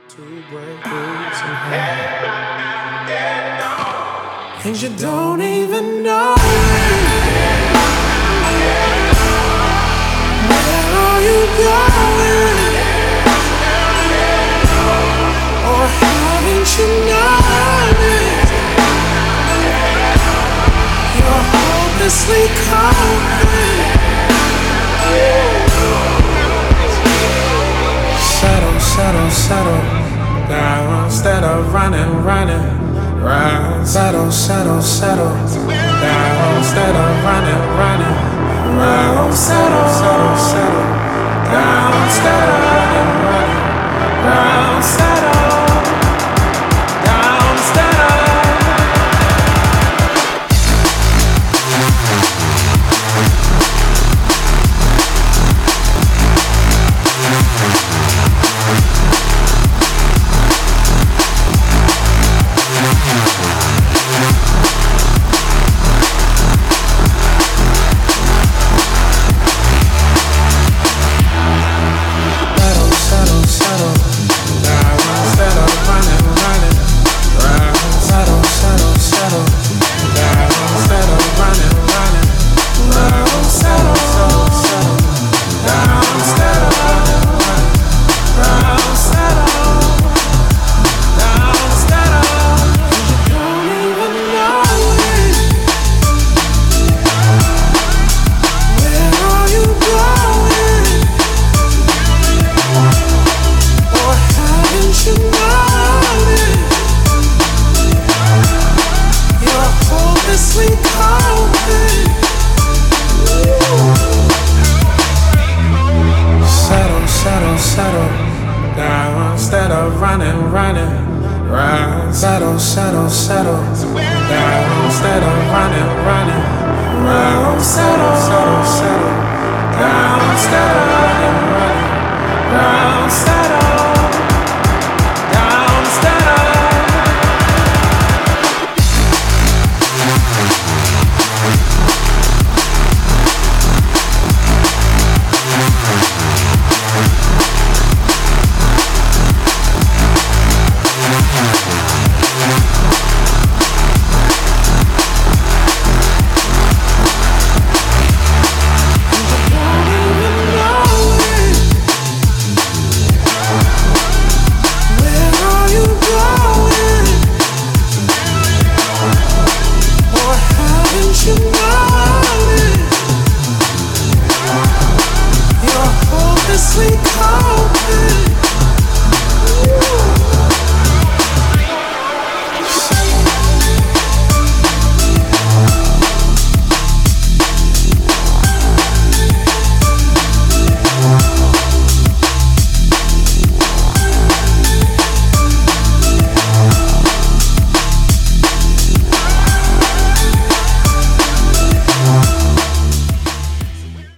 to break rules and and you don't even know it. Where are you going? Or haven't you known it? You're hopelessly cold. Settle, settle, settle down instead of running, running. Right. Settle, settle, settle down instead of running, running. Right. Settle, settle, settle down instead of running, running. Right. Settle down instead of. Settle, settle, settle down instead of running, running. Round, settle, settle, settle down instead of running, running. Round, settle.